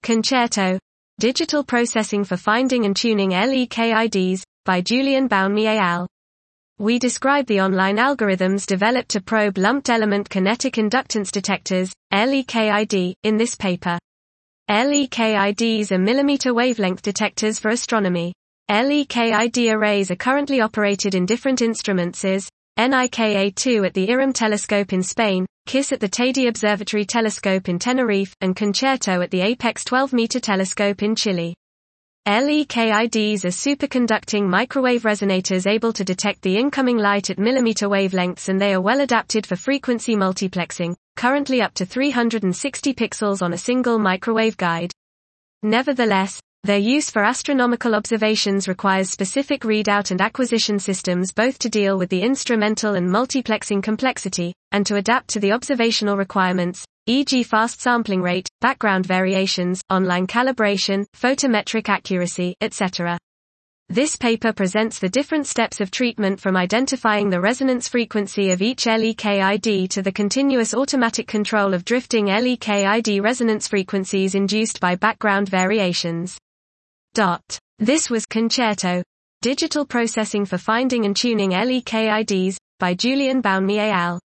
Concerto. Digital Processing for Finding and Tuning LEKIDs, by Julian Bounmi et al. We describe the online algorithms developed to probe lumped element kinetic inductance detectors, LEKID, in this paper. LEKIDs are millimeter wavelength detectors for astronomy. LEKID arrays are currently operated in different instruments as NIKA-2 at the IRAM telescope in Spain, KISS at the Teide Observatory telescope in Tenerife, and Concerto at the Apex 12-meter telescope in Chile. LEKIDs are superconducting microwave resonators able to detect the incoming light at millimeter wavelengths, and they are well adapted for frequency multiplexing, currently up to 360 pixels on a single microwave guide. Nevertheless, their use for astronomical observations requires specific readout and acquisition systems both to deal with the instrumental and multiplexing complexity, and to adapt to the observational requirements, e.g. fast sampling rate, background variations, online calibration, photometric accuracy, etc. This paper presents the different steps of treatment from identifying the resonance frequency of each LEKID to the continuous automatic control of drifting LEKID resonance frequencies induced by background variations. This was Concerto. Digital Processing for Finding and Tuning LEKIDs, by Julian Bounmi et al.